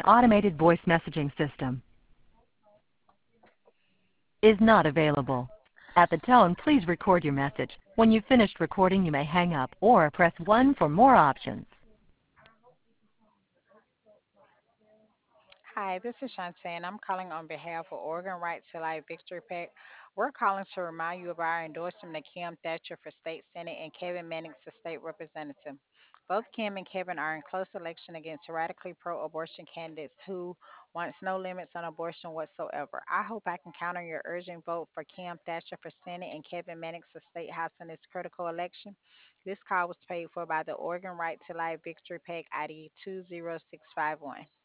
automated voice messaging system is not available. At the tone, please record your message. When you've finished recording, you may hang up or press 1 for more options. Hi, this is Shantae, and I'm calling on behalf of Oregon Right to Life Victory Pack. We're calling to remind you of our endorsement of Kim Thatcher for state senate and Kevin Mannix for state representative. Both Kim and Kevin are in close election against radically pro-abortion candidates who wants no limits on abortion whatsoever. I hope I can count on your urgent vote for Kim Thatcher for senate and Kevin Mannix for state house in this critical election. This call was paid for by the Oregon Right to Life Victory Pack ID 20651.